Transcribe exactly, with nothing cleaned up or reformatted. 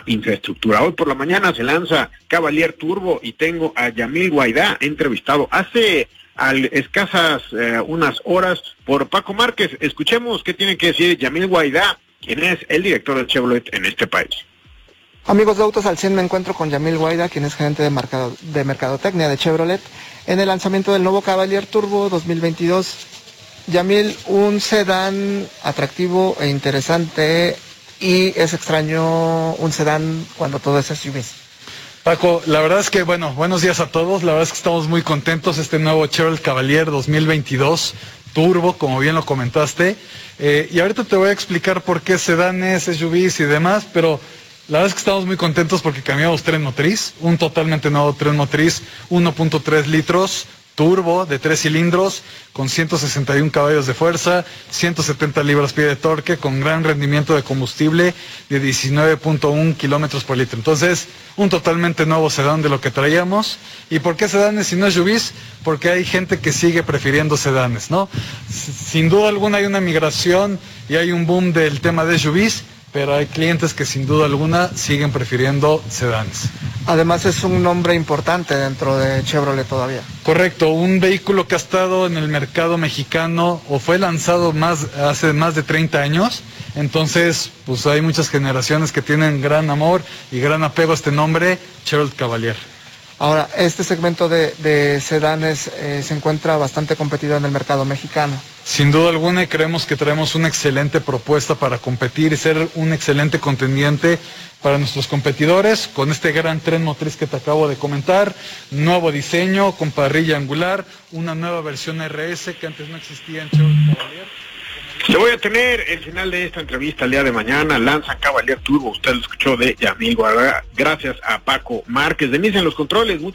infraestructura. Hoy por la mañana se lanza Cavalier Turbo y tengo a Yamil Guaidá entrevistado hace al escasas eh, unas horas por Paco Márquez. Escuchemos qué tiene que decir Yamil Guaidá, quien es el director de Chevrolet en este país. Amigos de Autos al cien, me encuentro con Yamil Guaidá, quien es gerente de, mercado, de mercadotecnia de Chevrolet, en el lanzamiento del nuevo Cavalier Turbo dos mil veintidós. Yamil, un sedán atractivo e interesante, y es extraño un sedán cuando todo es S U Vs. Paco, la verdad es que, bueno, buenos días a todos. La verdad es que estamos muy contentos. Este nuevo Chevrolet Cavalier dos mil veintidós Turbo, como bien lo comentaste. Eh, y ahorita te voy a explicar por qué sedanes, S U Vs y demás, pero la verdad es que estamos muy contentos porque cambiamos tren motriz, un totalmente nuevo tren motriz, uno punto tres litros, turbo de tres cilindros, con ciento sesenta y un caballos de fuerza, ciento setenta libras-pie de torque, con gran rendimiento de combustible de diecinueve punto uno kilómetros por litro. Entonces, un totalmente nuevo sedán de lo que traíamos. ¿Y por qué sedanes y no S U Vs? Porque hay gente que sigue prefiriendo sedanes, ¿no? Sin duda alguna hay una migración y hay un boom del tema de S U Vs, pero hay clientes que sin duda alguna siguen prefiriendo sedanes. Además es un nombre importante dentro de Chevrolet todavía. Correcto, un vehículo que ha estado en el mercado mexicano o fue lanzado más hace más de treinta años, entonces pues hay muchas generaciones que tienen gran amor y gran apego a este nombre, Chevrolet Cavalier. Ahora, este segmento de, de sedanes eh, se encuentra bastante competido en el mercado mexicano. Sin duda alguna, y creemos que traemos una excelente propuesta para competir y ser un excelente contendiente para nuestros competidores, con este gran tren motriz que te acabo de comentar, nuevo diseño con parrilla angular, una nueva versión R S que antes no existía en Chevrolet Cavalier. Le voy a tener el final de esta entrevista el día de mañana. Lanza Cavalier Turbo, usted lo escuchó de Yamil Guaidá, gracias a Paco Márquez. Denise en los controles.